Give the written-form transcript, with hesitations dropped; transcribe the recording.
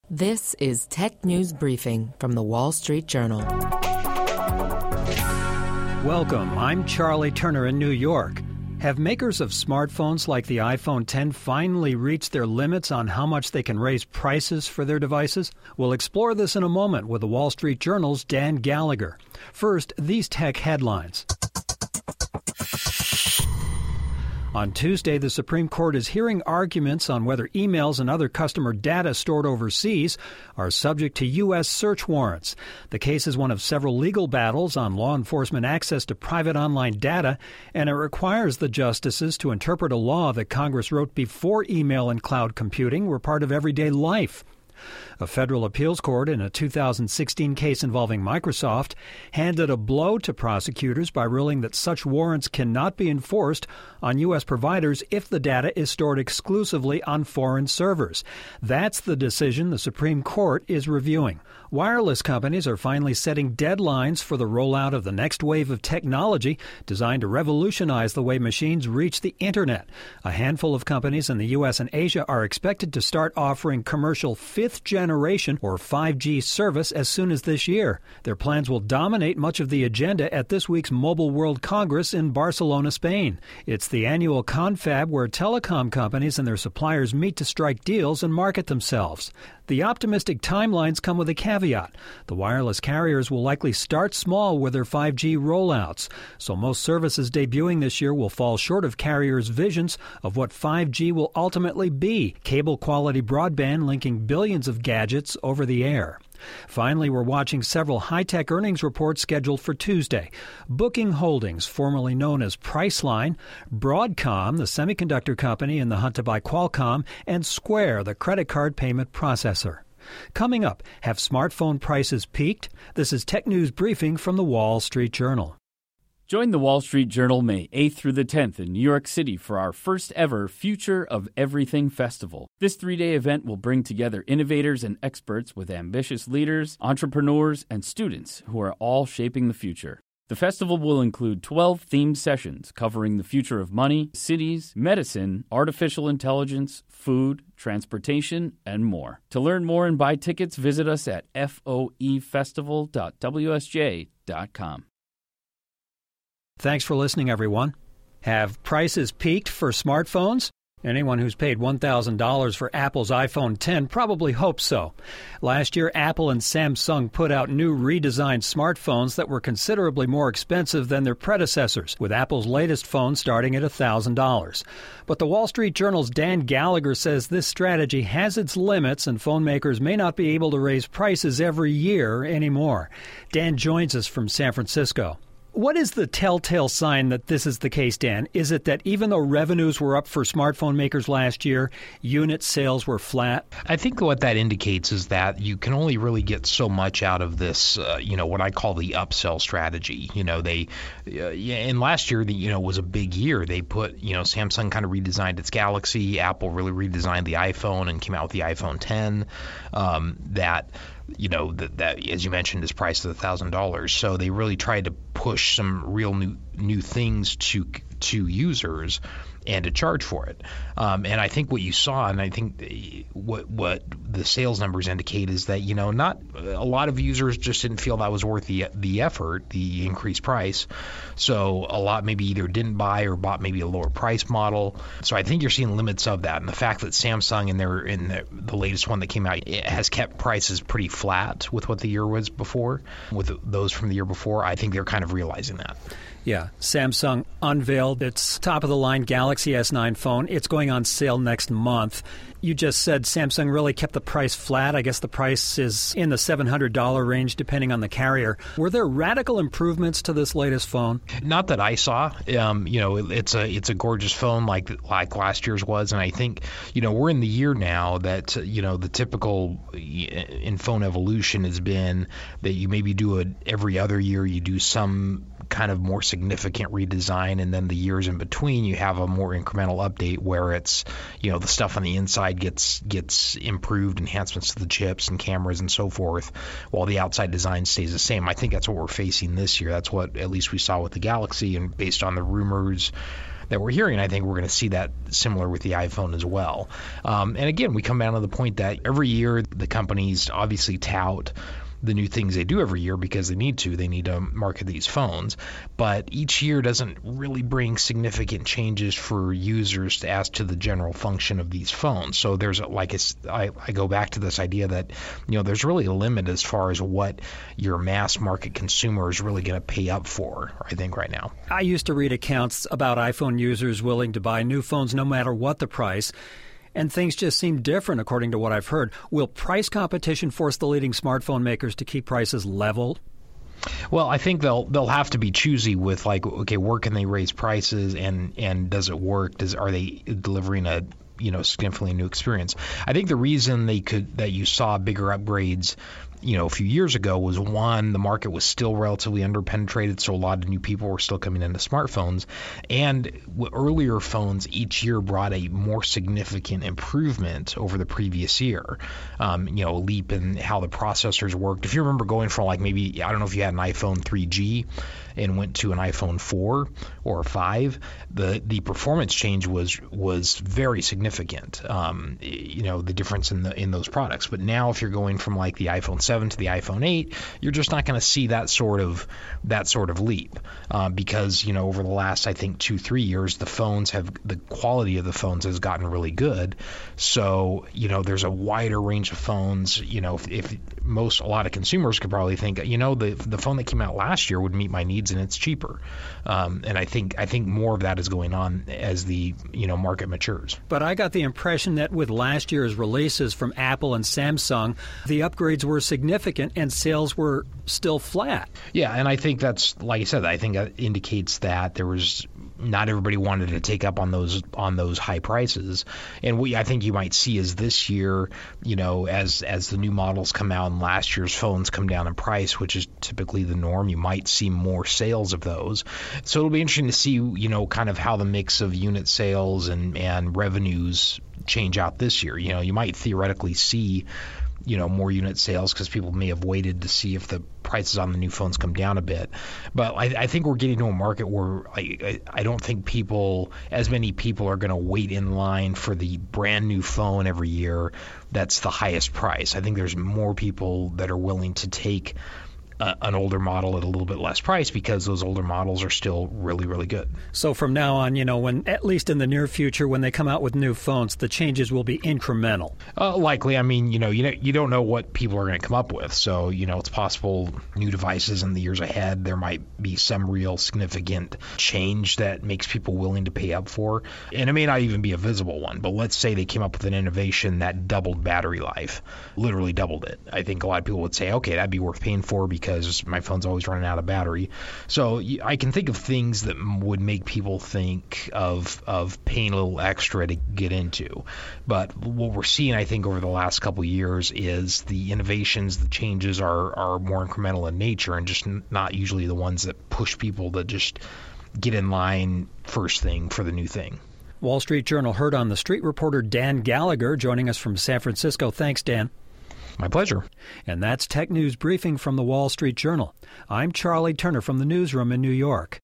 This is Tech News Briefing from the Wall Street Journal. Welcome, I'm Charlie Turner in New York. Have makers of smartphones like the iPhone X finally reached their limits on how much they can raise prices for their devices? We'll explore this in a moment with the Wall Street Journal's Dan Gallagher. First, these tech headlines. On Tuesday, the Supreme Court is hearing arguments on whether emails and other customer data stored overseas are subject to U.S. search warrants. The case is one of several legal battles on law enforcement access to private online data, and it requires the justices to interpret a law that Congress wrote before email and cloud computing were part of everyday life. A federal appeals court in a 2016 case involving Microsoft handed a blow to prosecutors by ruling that such warrants cannot be enforced on U.S. providers if the data is stored exclusively on foreign servers. That's the decision the Supreme Court is reviewing. Wireless companies are finally setting deadlines for the rollout of the next wave of technology designed to revolutionize the way machines reach the Internet. A handful of companies in the U.S. and Asia are expected to start offering commercial fifth-generation or 5G service as soon as this year. Their plans will dominate much of the agenda at this week's Mobile World Congress in Barcelona, Spain. It's the annual confab where telecom companies and their suppliers meet to strike deals and market themselves. The optimistic timelines come with a caveat. The wireless carriers will likely start small with their 5G rollouts, so most services debuting this year will fall short of carriers' visions of what 5G will ultimately be, cable-quality broadband linking billions of gadgets over the air. Finally, we're watching several high-tech earnings reports scheduled for Tuesday. Booking Holdings, formerly known as Priceline, Broadcom, the semiconductor company in the hunt to buy Qualcomm, and Square, the credit card payment processor. Coming up, have smartphone prices peaked? This is Tech News Briefing from the Wall Street Journal. Join the Wall Street Journal May 8th through the 10th in New York City for our first ever Future of Everything Festival. This 3-day event will bring together innovators and experts with ambitious leaders, entrepreneurs, and students who are all shaping the future. The festival will include 12 themed sessions covering the future of money, cities, medicine, artificial intelligence, food, transportation, and more. To learn more and buy tickets, visit us at foefestival.wsj.com. Thanks for listening, everyone. Have prices peaked for smartphones? Anyone who's paid $1,000 for Apple's iPhone X probably hopes so. Last year, Apple and Samsung put out new redesigned smartphones that were considerably more expensive than their predecessors, with Apple's latest phone starting at $1,000. But the Wall Street Journal's Dan Gallagher says this strategy has its limits and phone makers may not be able to raise prices every year anymore. Dan joins us from San Francisco. What is the telltale sign that this is the case, Dan? Is it that even though revenues were up for smartphone makers last year, unit sales were flat? I think what that indicates is that you can only really get so much out of this, what I call the upsell strategy. And last year, was a big year. They put, Samsung kind of redesigned its Galaxy. Apple really redesigned the iPhone and came out with the iPhone X. That as you mentioned is priced at $1,000. So they really tried to push some real new things to users and to charge for it. And I think what you saw, and I think what the sales numbers indicate is that, not a lot of users just didn't feel that was worth the effort, the increased price. So a lot maybe either didn't buy or bought maybe a lower price model. So I think you're seeing limits of that. And the fact that Samsung in the latest one that came out has kept prices pretty flat with what the year was before, with those from the year before, I think they're kind of realizing that. Yeah, Samsung unveiled its top-of-the-line Galaxy S9 phone. It's going on sale next month. You just said Samsung really kept the price flat. I guess the price is in the $700 range, depending on the carrier. Were there radical improvements to this latest phone? Not that I saw. It's a gorgeous phone like last year's was, and I think we're in the year now that the typical in phone evolution has been that you maybe do every other year you do some kind of more significant redesign, and then the years in between you have a more incremental update where it's the stuff on the inside gets improved, enhancements to the chips and cameras and so forth, while the outside design stays the same. I think that's what we're facing this year. That's what at least we saw with the Galaxy, and based on the rumors that we're hearing. I think we're going to see that similar with the iPhone as well. And again, we come down to the point that every year the companies obviously tout the new things they do every year because they need to market these phones, but each year doesn't really bring significant changes for users as to the general function of these phones. So there's I go back to this idea that there's really a limit as far as what your mass market consumer is really going to pay up for, I think, right now. I used to read accounts about iPhone users willing to buy new phones no matter what the price, and things just seem different according to what I've heard. Will price competition force the leading smartphone makers to keep prices level? Well, I think they'll have to be choosy with where can they raise prices, and does it work? Are they delivering a significantly new experience? I think the reason that you saw bigger upgrades a few years ago was, one, the market was still relatively underpenetrated, so a lot of new people were still coming into smartphones, and earlier phones each year brought a more significant improvement over the previous year. A leap in how the processors worked. If you remember going from maybe, I don't know if you had an iPhone 3G and went to an iPhone 4 or 5, the performance change was very significant. The difference in those products. But now if you're going from the iPhone 7 to the iPhone 8, you're just not going to see that sort of leap because over the last, I think, 2-3 years, the quality of the phones has gotten really good. So there's a wider range of phones. If a lot of consumers could probably think, the phone that came out last year would meet my needs and it's cheaper. And I think more of that is going on as the market matures. But I got the impression that with last year's releases from Apple and Samsung, the upgrades were significant and sales were still flat. Yeah, and I think that's, like I said, I think that indicates that not everybody wanted to take up on those high prices. And I think you might see is this year, as the new models come out and last year's phones come down in price, which is typically the norm, you might see more sales of those. So it'll be interesting to see, kind of how the mix of unit sales and revenues change out this year. You might theoretically see more unit sales because people may have waited to see if the prices on the new phones come down a bit. But I think we're getting to a market where I don't think as many people are going to wait in line for the brand new phone every year that's the highest price. I think there's more people that are willing to take an older model at a little bit less price because those older models are still really, really good. So from now on, when at least in the near future, when they come out with new phones, the changes will be incremental. Likely. I mean, you don't know what people are going to come up with. So, it's possible new devices in the years ahead, there might be some real significant change that makes people willing to pay up for. And it may not even be a visible one, but let's say they came up with an innovation that doubled battery life, literally doubled it. I think a lot of people would say, okay, that'd be worth paying for because my phone's always running out of battery. So I can think of things that would make people think of paying a little extra to get into. But what we're seeing, I think, over the last couple of years is the innovations, the changes are more incremental in nature and just not usually the ones that push people to just get in line first thing for the new thing. Wall Street Journal Heard on the Street reporter Dan Gallagher joining us from San Francisco. Thanks, Dan. My pleasure. And that's Tech News Briefing from the Wall Street Journal. I'm Charlie Turner from the newsroom in New York.